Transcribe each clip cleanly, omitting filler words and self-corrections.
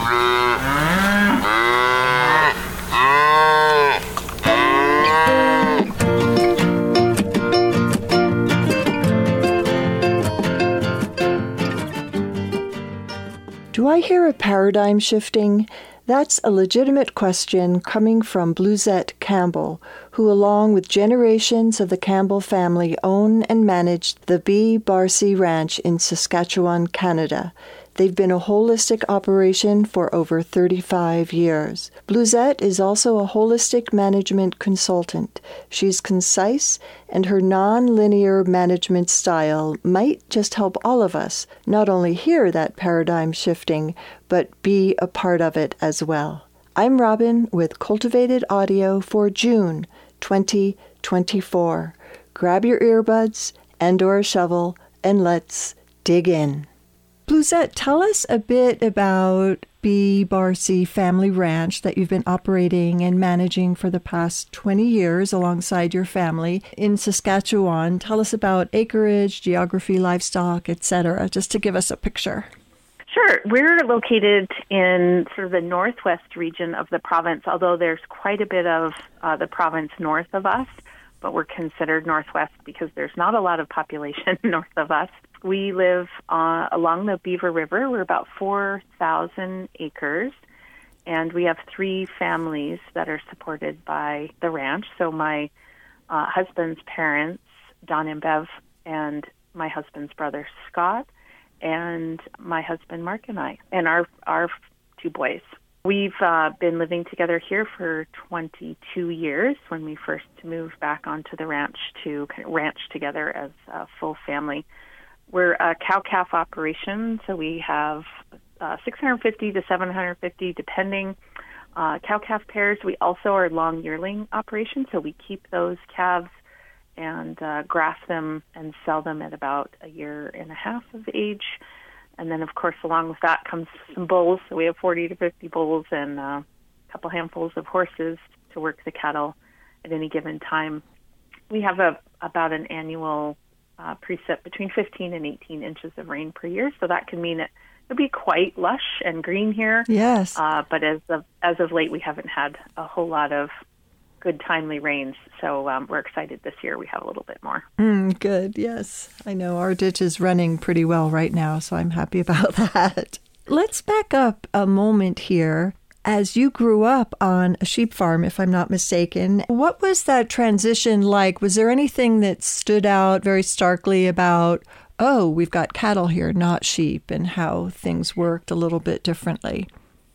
Do I hear a paradigm shifting? That's a legitimate question coming from Bluesette Campbell, who along with generations of the Campbell family own and manage the B. Barcy Ranch in Saskatchewan, Canada. They've been a holistic operation for over 35 years. Bluesette is also a holistic management consultant. She's concise, and her non-linear management style might just help all of us not only hear that paradigm shifting, but be a part of it as well. I'm Robin with Cultivated Audio for June 2024. Grab your earbuds and/or a shovel, and let's dig in. Bluesette, tell us a bit about B. Barcy Family Ranch that you've been operating and managing for the past 20 years alongside your family in Saskatchewan. Tell us about acreage, geography, livestock, etc., just to give us a picture. Sure. We're located in sort of the northwest region of the province, although there's quite a bit of the province north of us, but we're considered northwest because there's not a lot of population north of us. We live along the Beaver River. We're about 4,000 acres, and we have 3 families that are supported by the ranch. So my husband's parents, Don and Bev, and my husband's brother, Scott, and my husband, Mark, and I, and our 2 boys. We've been living together here for 22 years when we first moved back onto the ranch to ranch together as a full family. We're a cow-calf operation, so we have 650 to 750, depending, cow-calf pairs. We also are long yearling operation, so we keep those calves and graft them and sell them at about a year and a half of age. And then, of course, along with that comes some bulls. So we have 40 to 50 bulls and a couple handfuls of horses to work the cattle at any given time. We have about an annual precip between 15 and 18 inches of rain per year, so that can mean it'll be quite lush and green here. Yes. But as of late, we haven't had a whole lot of good timely rains, so we're excited this year we have a little bit more. Good, yes. I know our ditch is running pretty well right now, so I'm happy about that. Let's back up a moment here. As you grew up on a sheep farm, if I'm not mistaken, what was that transition like? Was there anything that stood out very starkly about, oh, we've got cattle here, not sheep, and how things worked a little bit differently?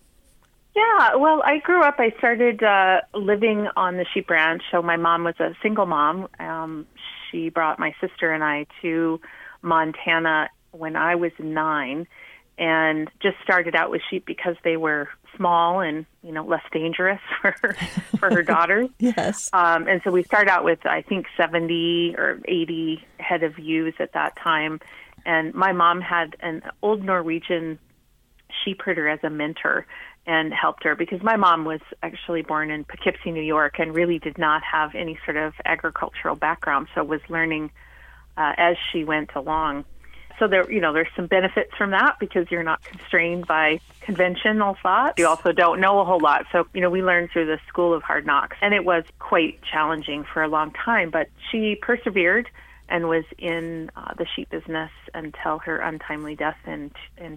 Yeah, well, I started living on the sheep ranch. So my mom was a single mom. She brought my sister and I to Montana when I was 9 and just started out with sheep because they were small and, less dangerous for her daughters. Yes. And so we started out with, I think, 70 or 80 head of ewes at that time. And my mom had an old Norwegian sheep herder as a mentor and helped her because my mom was actually born in Poughkeepsie, New York, and really did not have any sort of agricultural background, so was learning as she went along. So there's some benefits from that because you're not constrained by conventional thought. You also don't know a whole lot. So, we learned through the school of hard knocks, and it was quite challenging for a long time, but she persevered and was in the sheep business until her untimely death in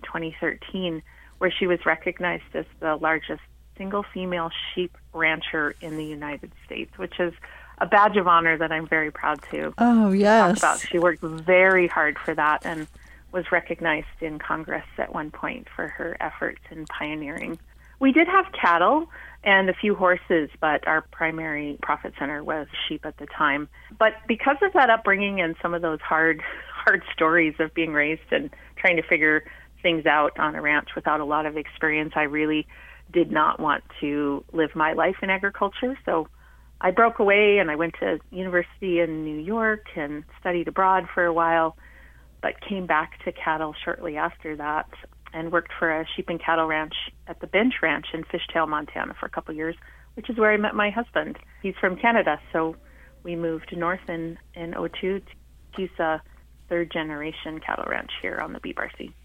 2013, where she was recognized as the largest single female sheep rancher in the United States, which is a badge of honor that I'm very proud to talk about. She worked very hard for that and was recognized in Congress at one point for her efforts in pioneering. We did have cattle and a few horses, but our primary profit center was sheep at the time. But because of that upbringing and some of those hard stories of being raised and trying to figure things out on a ranch without a lot of experience, I really did not want to live my life in agriculture. So I broke away and I went to university in New York and studied abroad for a while, but came back to cattle shortly after that and worked for a sheep and cattle ranch at the Bench Ranch in Fishtail, Montana for a couple of years, which is where I met my husband. He's from Canada, so we moved north in 2002. He's a third-generation cattle ranch here on the B. Barcy.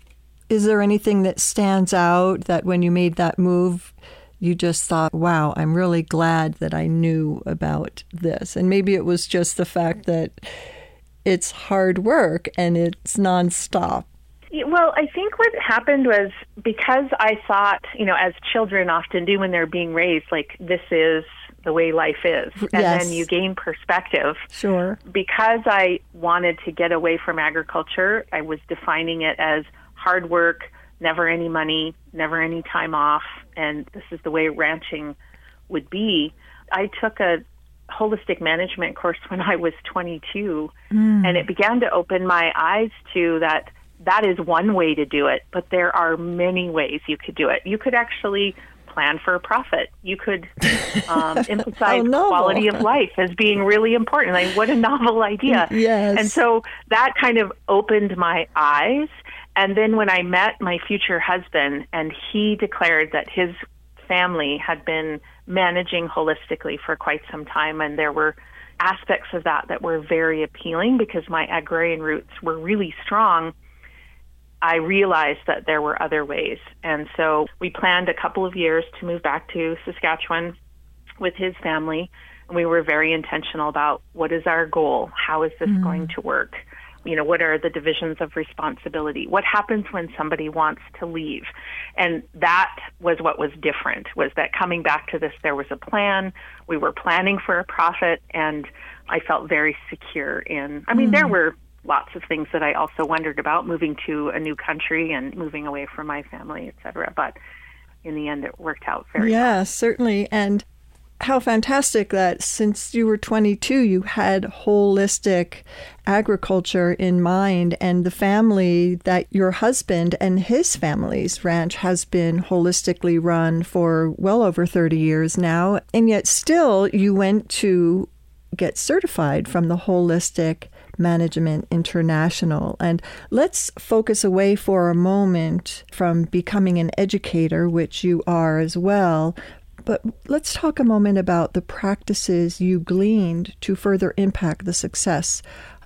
Is there anything that stands out that when you made that move, you just thought, wow, I'm really glad that I knew about this? And maybe it was just the fact that it's hard work and it's nonstop. Well, I think what happened was because I thought, as children often do when they're being raised, like this is the way life is. And Yes. then you gain perspective. Sure. Because I wanted to get away from agriculture, I was defining it as hard work, never any money, never any time off, and this is the way ranching would be. I took a holistic management course when I was 22, and it began to open my eyes to that is one way to do it, but there are many ways you could do it. You could actually plan for a profit. You could emphasize quality of life as being really important. Like, what a novel idea. Yes. And so that kind of opened my eyes. And then when I met my future husband, and he declared that his family had been managing holistically for quite some time, and there were aspects of that were very appealing because my agrarian roots were really strong, I realized that there were other ways. And so we planned a couple of years to move back to Saskatchewan with his family. And we were very intentional about what is our goal? How is this going to work? What are the divisions of responsibility? What happens when somebody wants to leave? And that was what was different, was that coming back to this, there was a plan. We were planning for a profit, and I felt very secure in, there were lots of things that I also wondered about, moving to a new country and moving away from my family, et cetera. But in the end, it worked out very well. Yeah, certainly. And how fantastic that since you were 22, you had holistic agriculture in mind, and the family that your husband and his family's ranch has been holistically run for well over 30 years now. And yet still you went to get certified from the Holistic Management International. And let's focus away for a moment from becoming an educator, which you are as well. But let's talk a moment about the practices you gleaned to further impact the success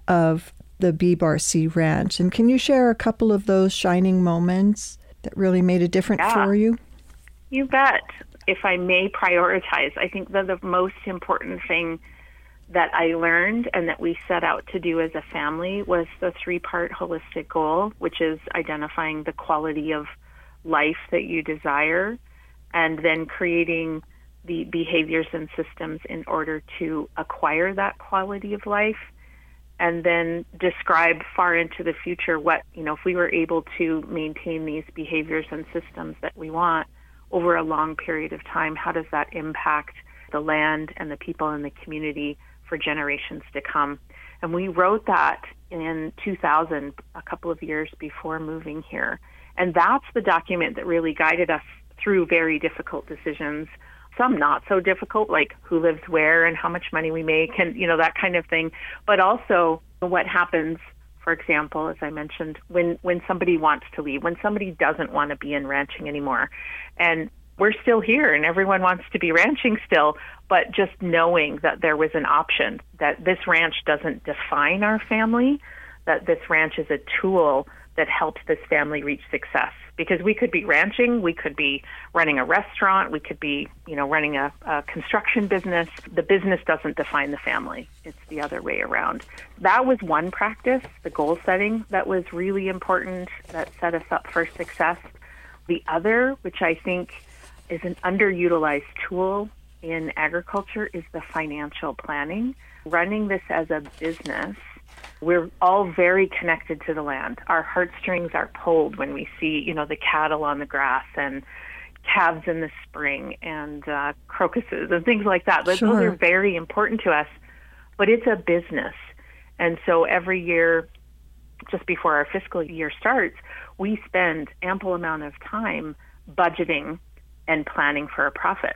of the B-Bar-C Ranch. And can you share a couple of those shining moments that really made a difference for you? You bet. If I may prioritize, I think that the most important thing that I learned and that we set out to do as a family was the 3-part holistic goal, which is identifying the quality of life that you desire, and then creating the behaviors and systems in order to acquire that quality of life, and then describe far into the future what, if we were able to maintain these behaviors and systems that we want over a long period of time, how does that impact the land and the people in the community for generations to come? And we wrote that in 2000, a couple of years before moving here. And that's the document that really guided us through very difficult decisions, some not so difficult, like who lives where and how much money we make and, that kind of thing. But also what happens, for example, as I mentioned, when somebody wants to leave, when somebody doesn't want to be in ranching anymore. And we're still here and everyone wants to be ranching still, but just knowing that there was an option, that this ranch doesn't define our family, that this ranch is a tool that helps this family reach success. Because we could be ranching, we could be running a restaurant, we could be, running a construction business. The business doesn't define the family. It's the other way around. That was one practice, the goal setting, that was really important, that set us up for success. The other, which I think is an underutilized tool in agriculture, is the financial planning. Running this as a business, we're all very connected to the land. Our heartstrings are pulled when we see, the cattle on the grass and calves in the spring and crocuses and things like that. Those are very important to us, but it's a business. And so every year, just before our fiscal year starts, we spend ample amount of time budgeting and planning for a profit.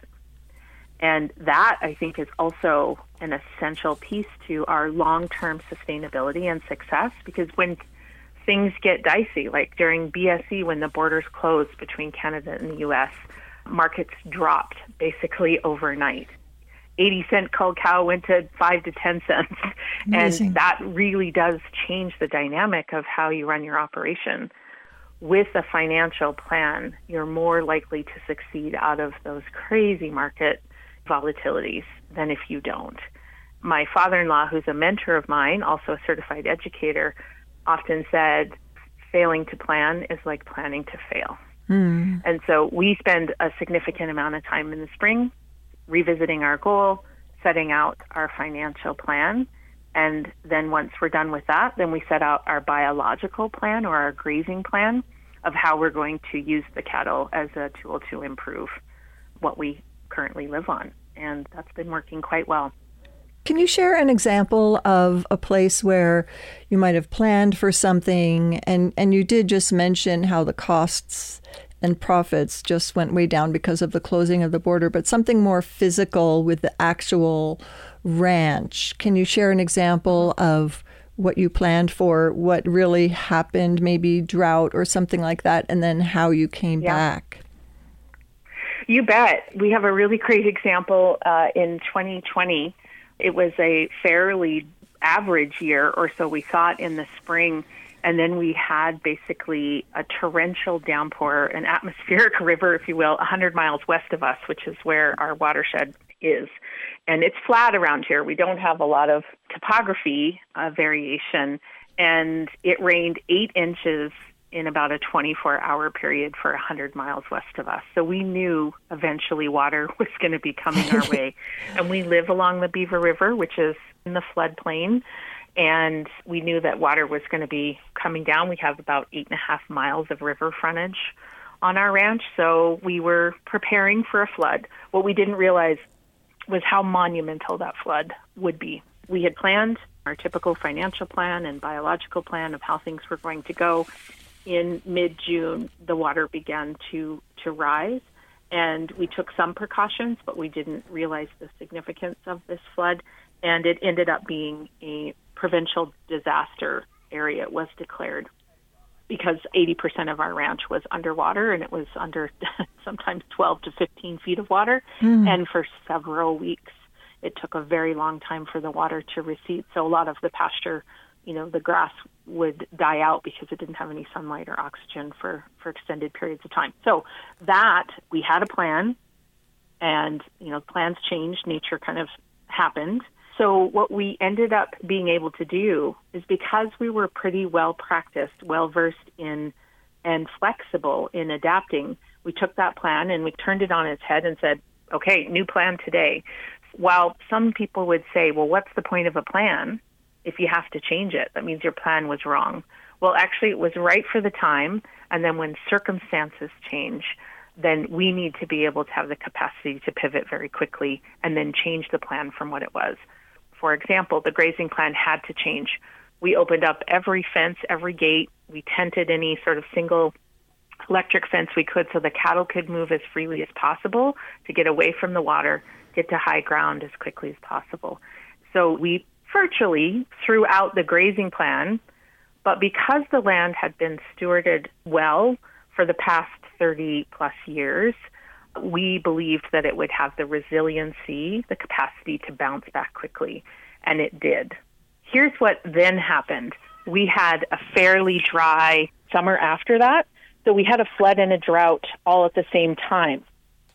And that, I think, is also an essential piece to our long-term sustainability and success, because when things get dicey, like during BSE, when the borders closed between Canada and the U.S., markets dropped basically overnight. 80-cent cull cow went to 5 to 10 cents. Amazing. And that really does change the dynamic of how you run your operation. with a financial plan, you're more likely to succeed out of those crazy market volatilities than if you don't. My father-in-law, who's a mentor of mine, also a certified educator, often said, failing to plan is like planning to fail. And so we spend a significant amount of time in the spring revisiting our goal, setting out our financial plan. And then once we're done with that, then we set out our biological plan or our grazing plan of how we're going to use the cattle as a tool to improve what we currently live on. And that's been working quite well. Can you share an example of a place where you might have planned for something and you did just mention how the costs and profits just went way down because of the closing of the border, but something more physical with the actual ranch? Can you share an example of what you planned for, what really happened, maybe drought or something like that, and then how you came back? You bet. We have a really great example in 2020. It was a fairly average year, or so we thought, in the spring. And then we had basically a torrential downpour, an atmospheric river, if you will, 100 miles west of us, which is where our watershed is. And it's flat around here. We don't have a lot of topography variation. And it rained 8 inches in about a 24-hour period for 100 miles west of us. So we knew eventually water was going to be coming our way. And we live along the Beaver River, which is in the floodplain. And we knew that water was going to be coming down. We have about 8.5 miles of river frontage on our ranch. So we were preparing for a flood. What we didn't realize was how monumental that flood would be. We had planned our typical financial plan and biological plan of how things were going to go. In mid-June, the water began to rise, and we took some precautions, but we didn't realize the significance of this flood, and it ended up being a provincial disaster area. It was declared because 80% of our ranch was underwater, and it was under sometimes 12 to 15 feet of water, and for several weeks. It took a very long time for the water to recede, so a lot of the pasture, the grass would die out because it didn't have any sunlight or oxygen for extended periods of time. So that, we had a plan, and, plans changed, nature kind of happened. So what we ended up being able to do is, because we were pretty well practiced, well versed in and flexible in adapting, we took that plan and we turned it on its head and said, okay, new plan today. While some people would say, well, what's the point of a plan if you have to change it? That means your plan was wrong. Well, actually, it was right for the time. And then when circumstances change, then we need to be able to have the capacity to pivot very quickly and then change the plan from what it was. For example, the grazing plan had to change. We opened up every fence, every gate. We tented any sort of single electric fence we could so the cattle could move as freely as possible to get away from the water, get to high ground as quickly as possible. So we virtually threw out the grazing plan, but because the land had been stewarded well for the past 30 plus years, we believed that it would have the resiliency, the capacity to bounce back quickly, and it did. Here's what then happened. We had a fairly dry summer after that, so we had a flood and a drought all at the same time.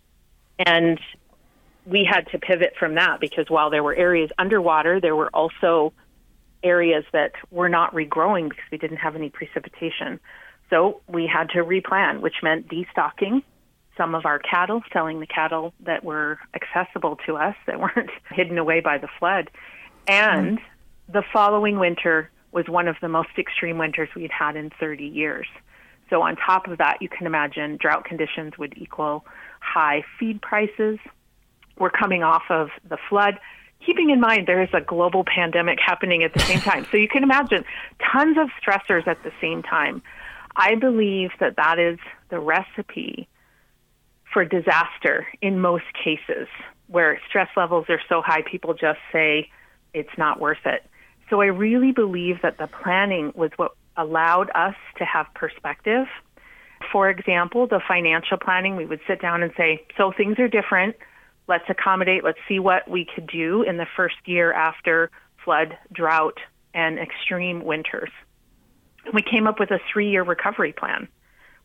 And we had to pivot from that because while there were areas underwater, there were also areas that were not regrowing because we didn't have any precipitation. So we had to replan, which meant destocking some of our cattle, selling the cattle that were accessible to us, that weren't hidden away by the flood. And the following winter was one of the most extreme winters we'd had in 30 years. So on top of that, you can imagine drought conditions would equal high feed prices. We're coming off of the flood, keeping in mind there is a global pandemic happening at the same time. So you can imagine tons of stressors at the same time. I believe that that is the recipe for disaster in most cases, where stress levels are so high, people just say it's not worth it. So I really believe that the planning was what allowed us to have perspective. For example, the financial planning, we would sit down and say, so things are different. Let's accommodate. Let's see what we could do in the first year after flood, drought, and extreme winters. We came up with a 3-year recovery plan.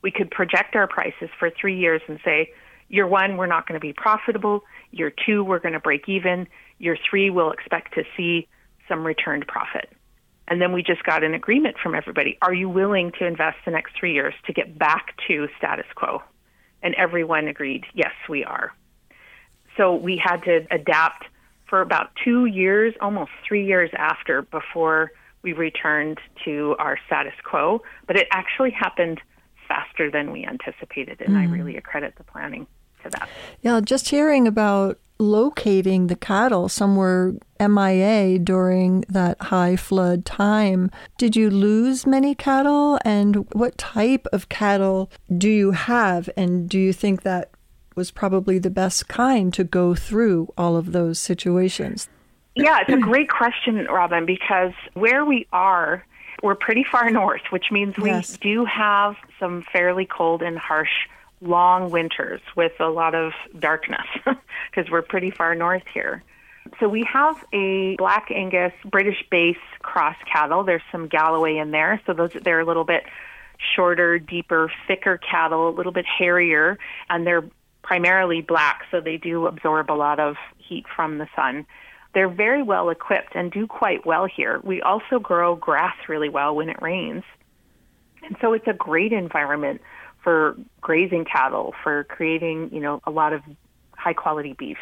We could project our prices for 3 years and say, year 1, we're not going to be profitable. Year 2, we're going to break even. Year 3, we'll expect to see some returned profit. And then we just got an agreement from everybody. Are you willing to invest the next 3 years to get back to status quo? And everyone agreed, yes, we are. So we had to adapt for about 2 years, almost 3 years after, before we returned to our status quo. But it actually happened faster than we anticipated, and I really accredit the planning to that. Yeah, just hearing about locating the cattle somewhere MIA during that high flood time. Did you lose many cattle, and what type of cattle do you have, and do you think that was probably the best kind to go through all of those situations? Yeah, it's a great question, Robin, because where we are, we're pretty far north, which means we do have some fairly cold and harsh long winters with a lot of darkness because we're pretty far north here. So we have a Black Angus British base cross cattle. There's some Galloway in there. So they're a little bit shorter, deeper, thicker cattle, a little bit hairier, and they're primarily black, so they do absorb a lot of heat from the sun. They're very well equipped and do quite well here. We also grow grass really well when it rains. And so it's a great environment for grazing cattle, for creating, a lot of high quality beef.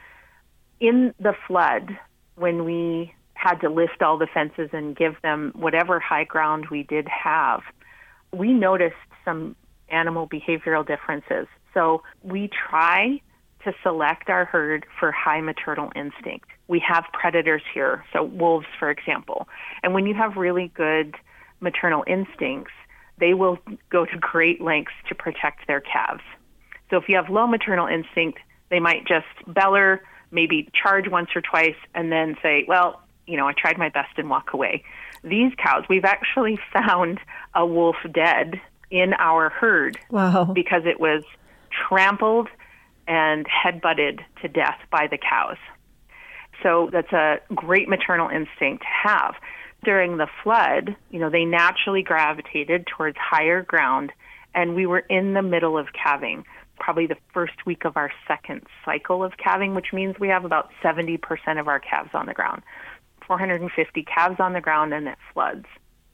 In the flood, when we had to lift all the fences and give them whatever high ground we did have, we noticed some animal behavioral differences. So we try to select our herd for high maternal instinct. We have predators here, so wolves, for example. And when you have really good maternal instincts, they will go to great lengths to protect their calves. So if you have low maternal instinct, they might just beller, maybe charge once or twice, and then say, well, I tried my best and walk away. These cows, we've actually found a wolf dead in our herd. Wow. Because it was trampled and headbutted to death by the cows. So that's a great maternal instinct to have. During the flood, they naturally gravitated towards higher ground, and we were in the middle of calving, probably the first week of our second cycle of calving, which means we have about 70% of our calves on the ground, 450 calves on the ground, and it floods.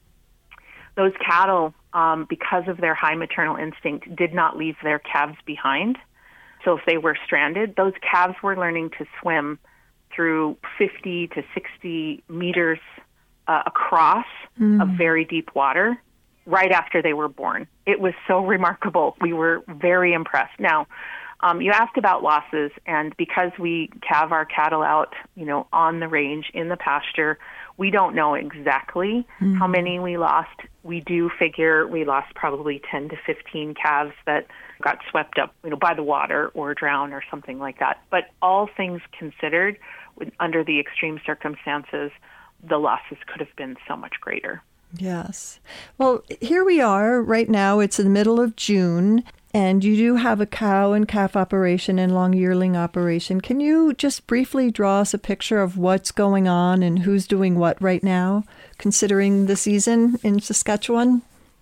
Those cattle, because of their high maternal instinct, did not leave their calves behind. So if they were stranded, those calves were learning to swim through 50 to 60 meters across of very deep water right after they were born. It was so remarkable. We were very impressed. Now, you asked about losses, and because we calve our cattle out, on the range, in the pasture, we don't know exactly how many we lost. We do figure we lost probably 10 to 15 calves that got swept up, by the water or drowned or something like that. But all things considered, under the extreme circumstances, the losses could have been so much greater. Yes. Well, here we are right now. It's in the middle of June, and you do have a cow and calf operation and long yearling operation. Can you just briefly draw us a picture of what's going on and who's doing what right now, considering the season in Saskatchewan?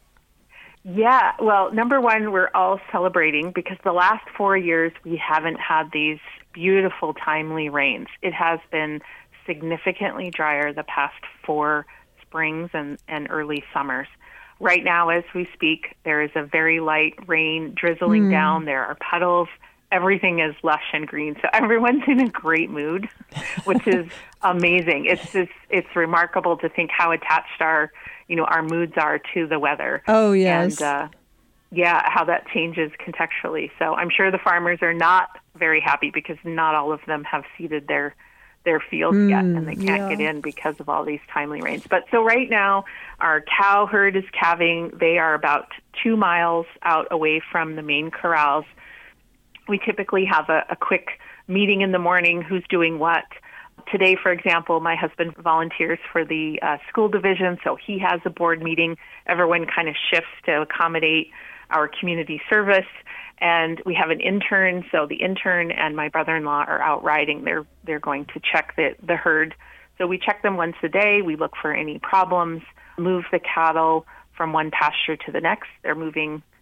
Yeah. Well, number one, we're all celebrating because the last 4 years we haven't had these beautiful, timely rains. It has been significantly drier the past 4 springs and early summers. Right now, as we speak, there is a very light rain drizzling down. There are puddles. Everything is lush and green. So everyone's in a great mood, which is amazing. It's remarkable to think how attached our moods are to the weather. Oh, yes. And how that changes contextually. So I'm sure the farmers are not very happy because not all of them have seeded their fields yet, and they can't get in because of all these timely rains. But so right now, our cow herd is calving. They are about 2 miles out away from the main corrals. We typically have a quick meeting in the morning, who's doing what. Today, for example, my husband volunteers for the school division, so he has a board meeting. Everyone kind of shifts to accommodate our community service. And we have an intern, so the intern and my brother-in-law are out riding. They're going to check the herd. So we check them once a day. We look for any problems, move the cattle from one pasture to the next. They're moving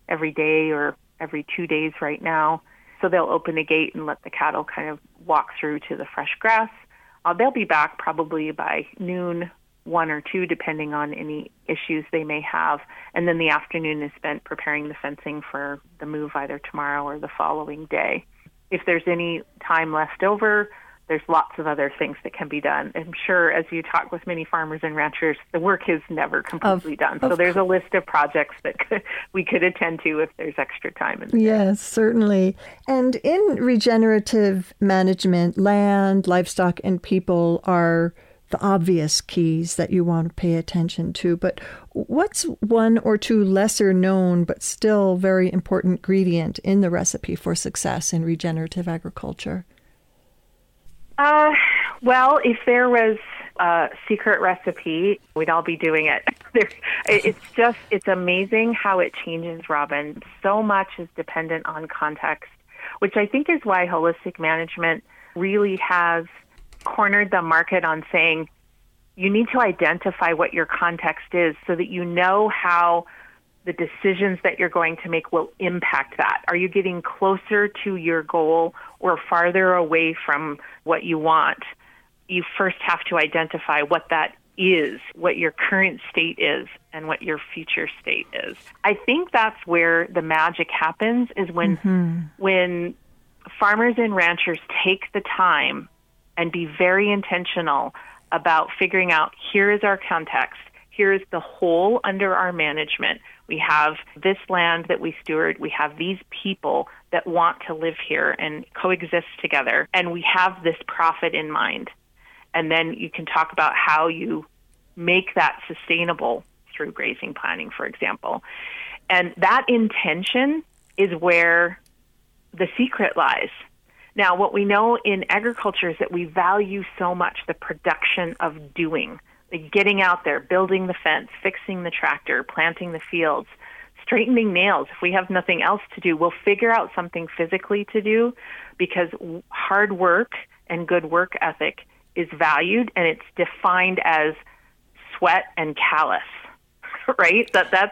every day or every 2 days right now. So they'll open a gate and let the cattle kind of walk through to the fresh grass. They'll be back probably by noon, 1 or 2, depending on any issues they may have. And then the afternoon is spent preparing the fencing for the move either tomorrow or the following day. If there's any time left over, there's lots of other things that can be done. I'm sure as you talk with many farmers and ranchers, the work is never completely done. So there's a list of projects that we could attend to if there's extra time in there. Yes, certainly. And in regenerative management, land, livestock, and people are the obvious keys that you want to pay attention to. But what's 1 or 2 lesser known but still very important ingredient in the recipe for success in regenerative agriculture? Well, if there was a secret recipe, we'd all be doing it. It's amazing how it changes, Robin. So much is dependent on context, which I think is why holistic management really has cornered the market on saying you need to identify what your context is so that you know how the decisions that you're going to make will impact that. Are you getting closer to your goal or farther away from what you want? You first have to identify what that is, what your current state is, and what your future state is. I think that's where the magic happens, is when farmers and ranchers take the time and be very intentional about figuring out, here is our context, here is the whole under our management. We have this land that we steward. We have these people that want to live here and coexist together. And we have this profit in mind. And then you can talk about how you make that sustainable through grazing planning, for example. And that intention is where the secret lies. Now, what we know in agriculture is that we value so much the production of doing, like getting out there, building the fence, fixing the tractor, planting the fields, straightening nails. If we have nothing else to do, we'll figure out something physically to do, because hard work and good work ethic is valued, and it's defined as sweat and callus, right?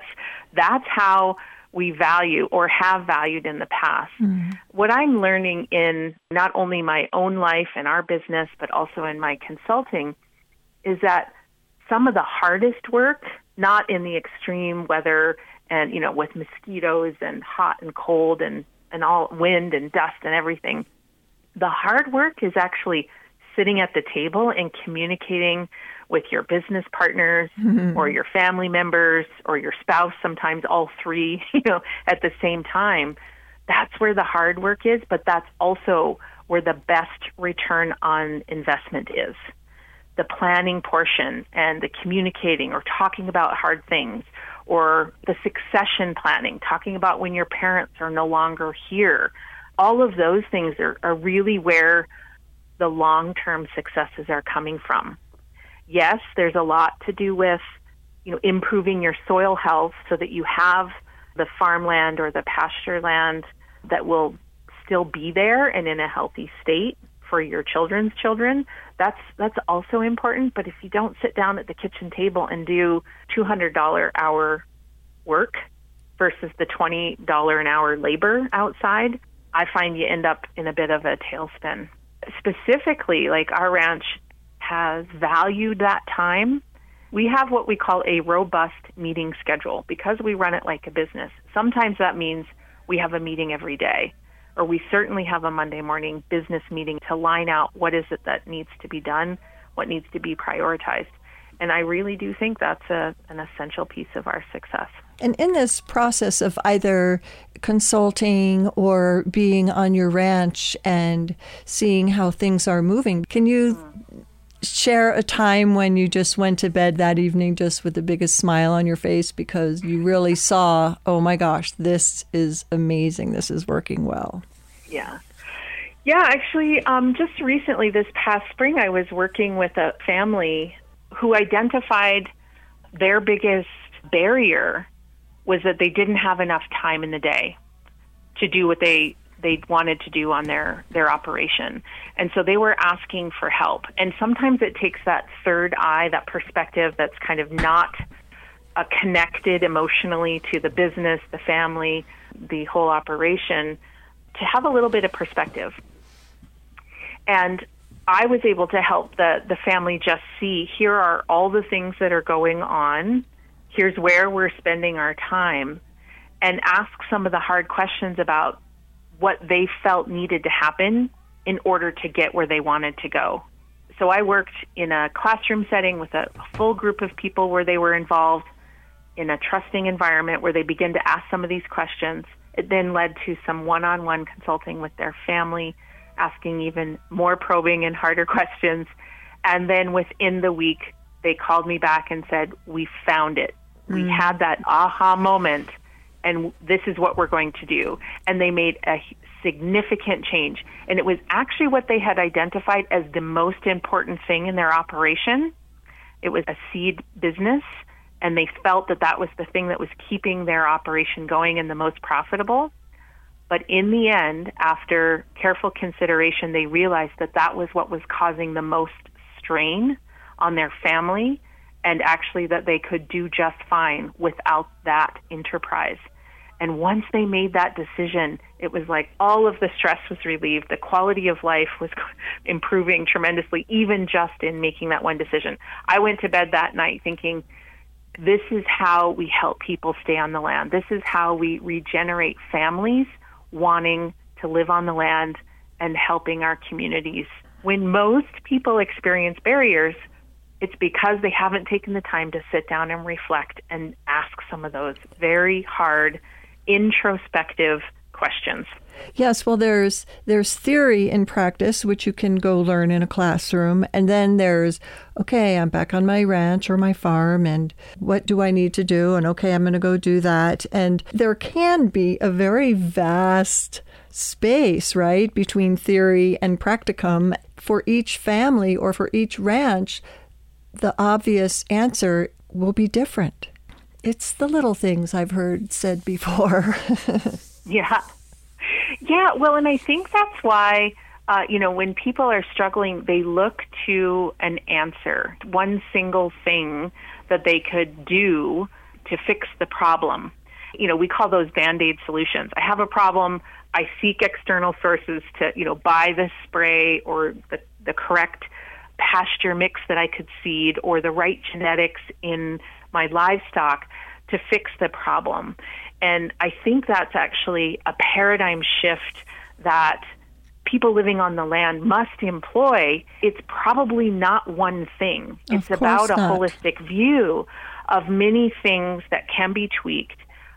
That's how we value or have valued in the past. What I'm learning in not only my own life and our business, but also in my consulting, is that some of the hardest work, not in the extreme weather and, with mosquitoes and hot and cold and all wind and dust and everything, the hard work is actually sitting at the table and communicating with your business partners or your family members or your spouse, sometimes all three, at the same time. That's where the hard work is, but that's also where the best return on investment is. The planning portion and the communicating or talking about hard things, or the succession planning, talking about when your parents are no longer here. All of those things are really where the long-term successes are coming from. Yes, there's a lot to do with, improving your soil health so that you have the farmland or the pasture land that will still be there and in a healthy state for your children's children. That's also important. But if you don't sit down at the kitchen table and do $200 hour work versus the $20 an hour labor outside, I find you end up in a bit of a tailspin. Specifically, like our ranch has valued that time. We have what we call a robust meeting schedule because we run it like a business. Sometimes that means we have a meeting every day, or we certainly have a Monday morning business meeting to line out what is it that needs to be done, what needs to be prioritized. And I really do think that's an essential piece of our success. And in this process of either consulting or being on your ranch and seeing how things are moving, can you share a time when you just went to bed that evening just with the biggest smile on your face because you really saw, oh my gosh, this is amazing, this is working well? Yeah, actually, just recently this past spring, I was working with a family who identified their biggest barrier was that they didn't have enough time in the day to do what they wanted to do on their operation. And so they were asking for help. And sometimes it takes that third eye, that perspective that's kind of not connected emotionally to the business, the family, the whole operation, to have a little bit of perspective. And I was able to help the family just see, here are all the things that are going on, here's where we're spending our time, and ask some of the hard questions about what they felt needed to happen in order to get where they wanted to go. So I worked in a classroom setting with a full group of people where they were involved in a trusting environment where they began to ask some of these questions. It then led to some one-on-one consulting with their family, asking even more probing and harder questions. And then within the week, they called me back and said, we found it. We had that aha moment, and this is what we're going to do. And they made a significant change. And it was actually what they had identified as the most important thing in their operation. It was a seed business, and they felt that that was the thing that was keeping their operation going and the most profitable. But in the end, after careful consideration, they realized that that was what was causing the most strain on their family, and actually that they could do just fine without that enterprise. And once they made that decision, it was like all of the stress was relieved. The quality of life was improving tremendously, even just in making that one decision. I went to bed that night thinking, this is how we help people stay on the land. This is how we regenerate families wanting to live on the land and helping our communities. When most people experience barriers, it's because they haven't taken the time to sit down and reflect and ask some of those very hard, introspective questions. Yes, well, there's theory in practice, which you can go learn in a classroom. And then there's, okay, I'm back on my ranch or my farm, and what do I need to do? And okay, I'm going to go do that. And there can be a very vast space, right, between theory and practicum. For each family or for each ranch, the obvious answer will be different. It's the little things I've heard said before. Yeah. Yeah, well, and I think that's why, when people are struggling, they look to an answer, one single thing that they could do to fix the problem. We call those Band-Aid solutions. I have a problem. I seek external sources to, buy the spray or the correct pasture mix that I could seed or the right genetics in my livestock to fix the problem. And I think that's actually a paradigm shift that people living on the land must employ. It's probably not one thing. It's about a holistic view of many things that can be tweaked.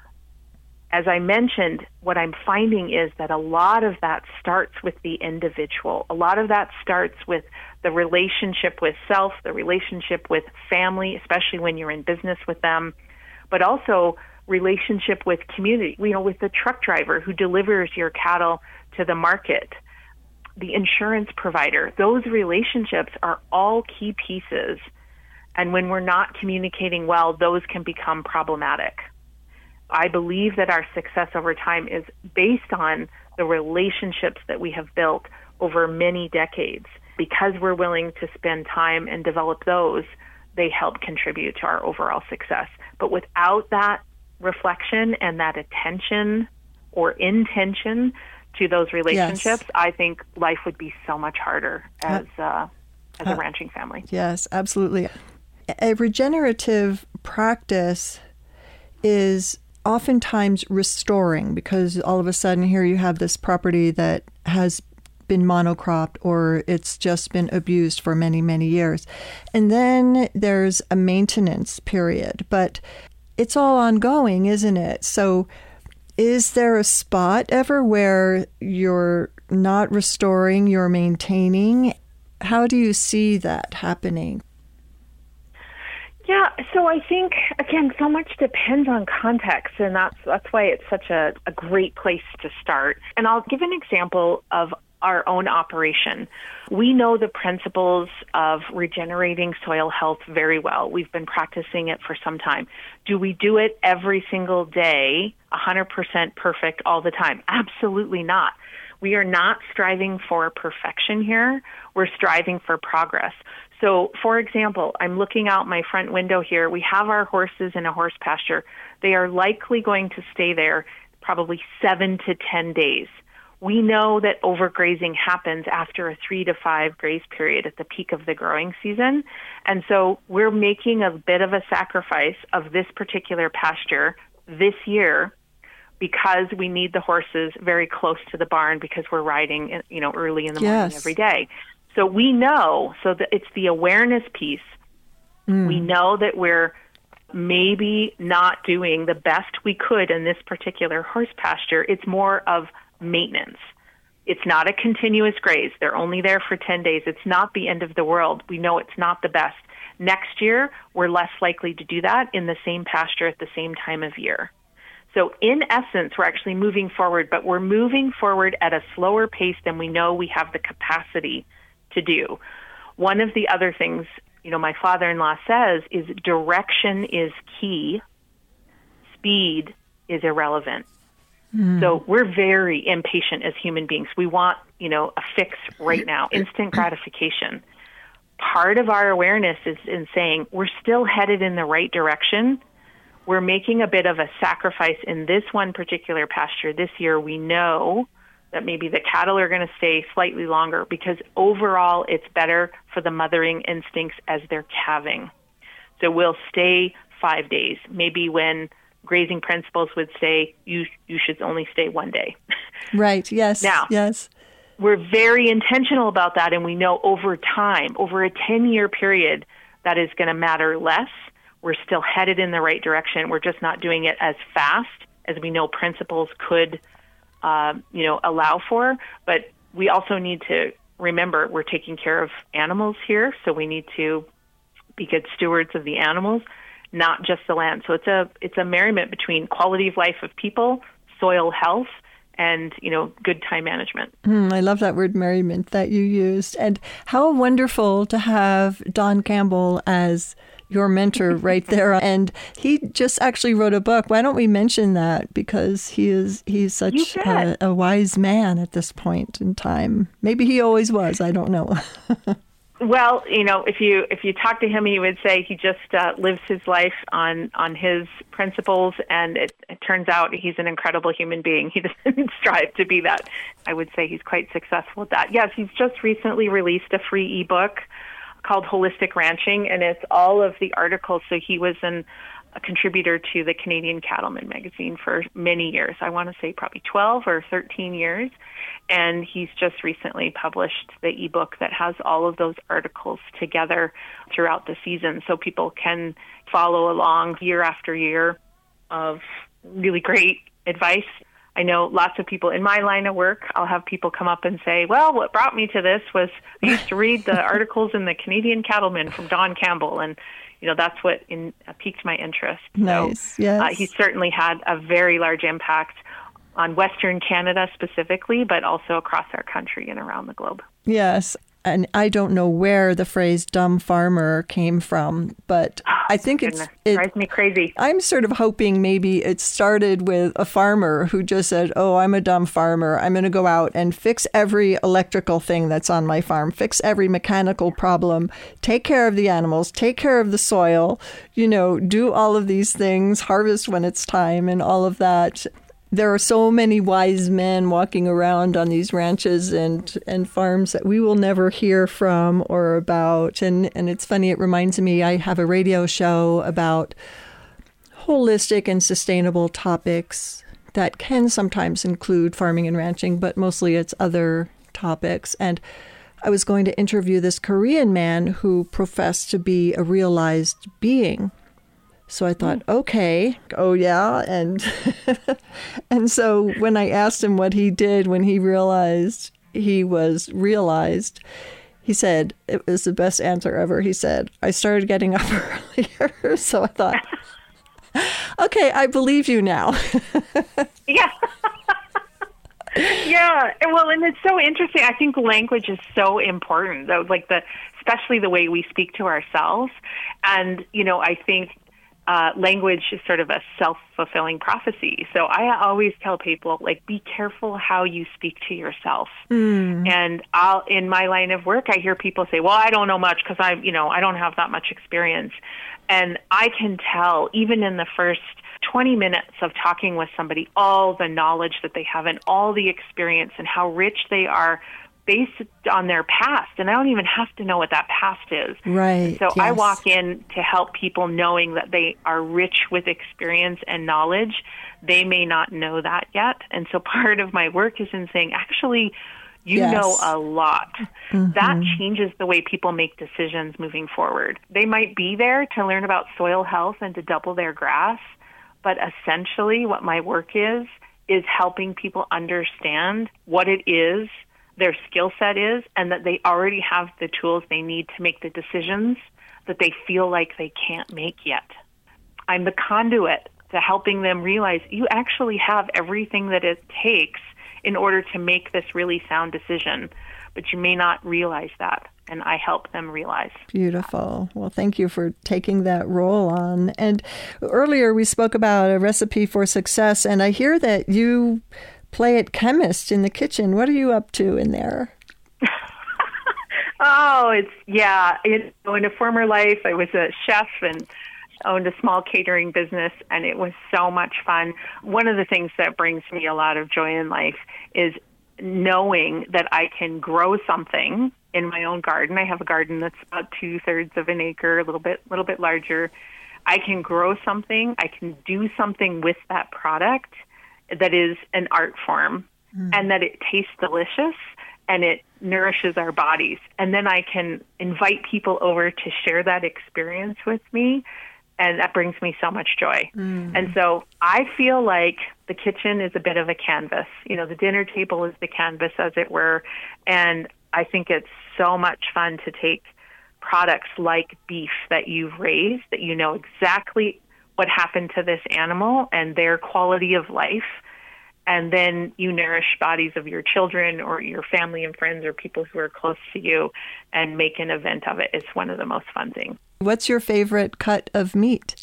As I mentioned, what I'm finding is that a lot of that starts with the individual. A lot of that starts with the relationship with self, the relationship with family, especially when you're in business with them, but also relationship with community, with the truck driver who delivers your cattle to the market, the insurance provider. Those relationships are all key pieces. And when we're not communicating well, those can become problematic. I believe that our success over time is based on the relationships that we have built over many decades. Because we're willing to spend time and develop those, they help contribute to our overall success. But without that reflection and that attention or intention to those relationships, yes, I think life would be so much harder as a ranching family. Yes, absolutely. A regenerative practice is oftentimes restoring, because all of a sudden here you have this property that has been monocropped or it's just been abused for many, many years. And then there's a maintenance period, but it's all ongoing, isn't it? So is there a spot ever where you're not restoring, you're maintaining? How do you see that happening? Yeah, so I think, again, so much depends on context, and that's why it's such a great place to start. And I'll give an example of our own operation. We know the principles of regenerating soil health very well. We've been practicing it for some time. Do we do it every single day, 100% perfect all the time? Absolutely not. We are not striving for perfection here. We're striving for progress. So, for example, I'm looking out my front window here. We have our horses in a horse pasture. They are likely going to stay there probably 7 to 10 days. We know that overgrazing happens after a 3 to 5 graze period at the peak of the growing season. And so we're making a bit of a sacrifice of this particular pasture this year because we need the horses very close to the barn because we're riding, early in the morning every day. So we know, so that it's the awareness piece. We know that we're maybe not doing the best we could in this particular horse pasture. It's more of maintenance. It's not a continuous graze. They're only there for 10 days. It's not the end of the world. We know it's not the best. Next year, we're less likely to do that in the same pasture at the same time of year. So in essence, we're actually moving forward, but we're moving forward at a slower pace than we know we have the capacity to do. One of the other things, my father-in-law says is direction is key. Speed is irrelevant. So we're very impatient as human beings. We want, a fix right now, instant gratification. Part of our awareness is in saying we're still headed in the right direction. We're making a bit of a sacrifice in this one particular pasture this year. We know that maybe the cattle are going to stay slightly longer because overall it's better for the mothering instincts as they're calving. So we'll stay 5 days, maybe when grazing principles would say you should only stay 1 day. Right, yes. Now, yes. We're very intentional about that, and we know over time, over a 10-year period, that is going to matter less. We're still headed in the right direction. We're just not doing it as fast as we know principles could allow for. But we also need to remember we're taking care of animals here, so we need to be good stewards of the animals, not just the land. So it's a merriment between quality of life of people, soil health, and good time management. I love that word merriment that you used. And how wonderful to have Don Campbell as your mentor right there. And he just actually wrote a book. Why don't we mention that? Because he's such a wise man at this point in time. Maybe he always was. I don't know. Well, if you talk to him, he would say he just lives his life on his principles, and it turns out he's an incredible human being. He doesn't strive to be that. I would say he's quite successful at that. Yes, he's just recently released a free ebook called Holistic Ranching, and it's all of the articles. So he was a contributor to the Canadian Cattleman magazine for many years. I want to say probably 12 or 13 years. And he's just recently published the ebook that has all of those articles together throughout the season so people can follow along year after year of really great advice. I know lots of people in my line of work, I'll have people come up and say, well, what brought me to this was I used to read the articles in the Canadian Cattleman from Don Campbell, and that's what piqued my interest. Nice, so, yes. He certainly had a very large impact on Western Canada specifically, but also across our country and around the globe. Yes. And I don't know where the phrase dumb farmer came from, but I think it drives me crazy. I'm sort of hoping maybe it started with a farmer who just said, oh, I'm a dumb farmer. I'm going to go out and fix every electrical thing that's on my farm, fix every mechanical problem, take care of the animals, take care of the soil, do all of these things, harvest when it's time and all of that. There are so many wise men walking around on these ranches and farms that we will never hear from or about. And it's funny, it reminds me, I have a radio show about holistic and sustainable topics that can sometimes include farming and ranching, but mostly it's other topics. And I was going to interview this Korean man who professed to be a realized being. So I thought, okay, oh yeah. And and so when I asked him what he did when he realized he was realized, he said, it was the best answer ever. He said, I started getting up earlier. So I thought, okay, I believe you now. Yeah. Yeah. Well, and it's so interesting. I think language is so important, though, especially the way we speak to ourselves. And, I think language is sort of a self-fulfilling prophecy. So I always tell people, like, be careful how you speak to yourself. And in my line of work, I hear people say, well, I don't know much because I don't have that much experience. And I can tell, even in the first 20 minutes of talking with somebody, all the knowledge that they have and all the experience and how rich they are based on their past. And I don't even have to know what that past is. Right. So yes. I walk in to help people knowing that they are rich with experience and knowledge. They may not know that yet. And so part of my work is in saying, actually, you yes. know a lot. That changes the way people make decisions moving forward. They might be there to learn about soil health and to double their grass, but essentially what my work is helping people understand what it is, their skill set is, and that they already have the tools they need to make the decisions that they feel like they can't make yet. I'm the conduit to helping them realize you actually have everything that it takes in order to make this really sound decision, but you may not realize that, and I help them realize. Beautiful. Well, thank you for taking that role on. And earlier we spoke about a recipe for success, and I hear that you play at chemist in the kitchen. What are you up to in there? In a former life, I was a chef and owned a small catering business, and it was so much fun. One of the things that brings me a lot of joy in life is knowing that I can grow something in my own garden. I have a garden that's about 2/3 of an acre, a little bit larger. I can grow something. I can do something with that product that is an art form, and that it tastes delicious and it nourishes our bodies. And then I can invite people over to share that experience with me, and that brings me so much joy. And so I feel like the kitchen is a bit of a canvas. You know, the dinner table is the canvas, as it were, and I think it's so much fun to take products like beef that you've raised, that you know exactly what happened to this animal and their quality of life, and then you nourish bodies of your children or your family and friends or people who are close to you and make an event of it. It's one of the most fun things. What's your favorite cut of meat?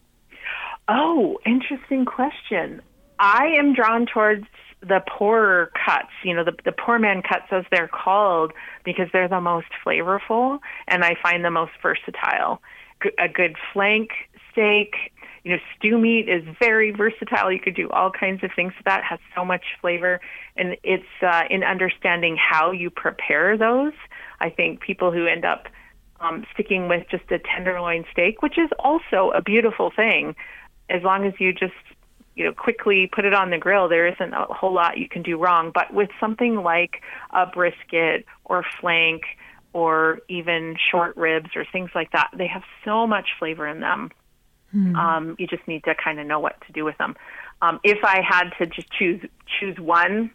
Oh, interesting question. I am drawn towards the poorer cuts, the poor man cuts, as they're called, because they're the most flavorful and I find the most versatile. A good flank steak, stew meat is very versatile. You could do all kinds of things with that. It has so much flavor. And it's in understanding how you prepare those. I think people who end up sticking with just a tenderloin steak, which is also a beautiful thing, as long as you just quickly put it on the grill, there isn't a whole lot you can do wrong. But with something like a brisket or flank or even short ribs or things like that, they have so much flavor in them. You just need to kind of know what to do with them. If I had to just choose one,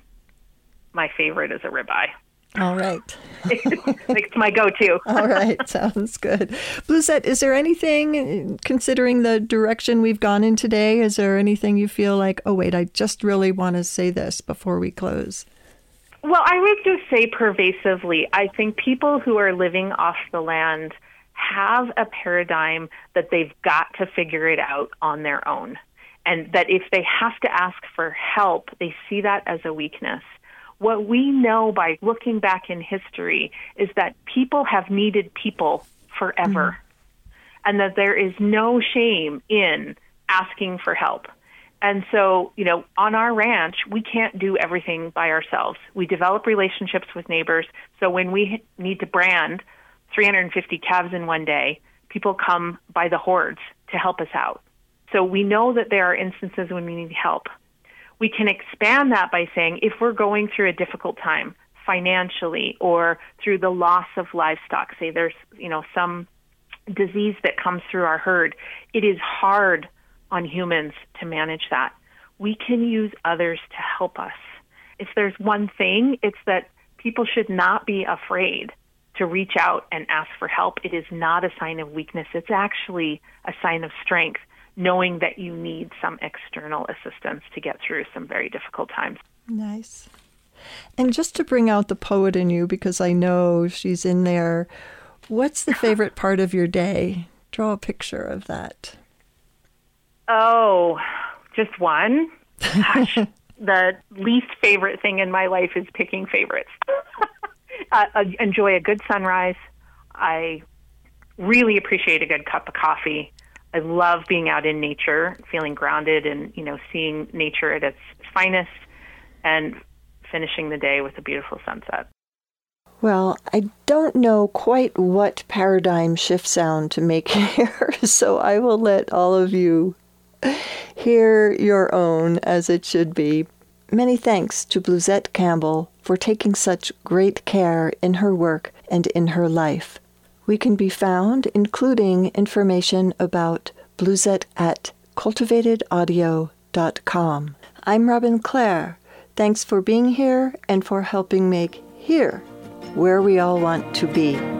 my favorite is a ribeye. All right. It's my go-to. All right. Sounds good. Bluesette, is there anything, considering the direction we've gone in today, is there anything you feel like, oh, wait, I just really want to say this before we close? Well, I would just say pervasively, I think people who are living off the land have a paradigm that they've got to figure it out on their own. And that if they have to ask for help, they see that as a weakness. What we know by looking back in history is that people have needed people forever, and that there is no shame in asking for help. And so, on our ranch, we can't do everything by ourselves. We develop relationships with neighbors. So when we need to brand 350 calves in one day, people come by the hordes to help us out. So we know that there are instances when we need help. We can expand that by saying, if we're going through a difficult time financially or through the loss of livestock, say there's, some disease that comes through our herd, it is hard on humans to manage that. We can use others to help us. If there's one thing, it's that people should not be afraid to reach out and ask for help. It is not a sign of weakness. It's actually a sign of strength, knowing that you need some external assistance to get through some very difficult times. Nice. And just to bring out the poet in you, because I know she's in there, what's the favorite part of your day? Draw a picture of that. Oh, just one? Gosh, the least favorite thing in my life is picking favorites. I enjoy a good sunrise. I really appreciate a good cup of coffee. I love being out in nature, feeling grounded and, seeing nature at its finest and finishing the day with a beautiful sunset. Well, I don't know quite what paradigm shift sound to make here, so I will let all of you hear your own as it should be. Many thanks to Bluzette Campbell for taking such great care in her work and in her life. We can be found, including information about Bluzette at cultivatedaudio.com. I'm Robin Clare. Thanks for being here and for helping make here where we all want to be.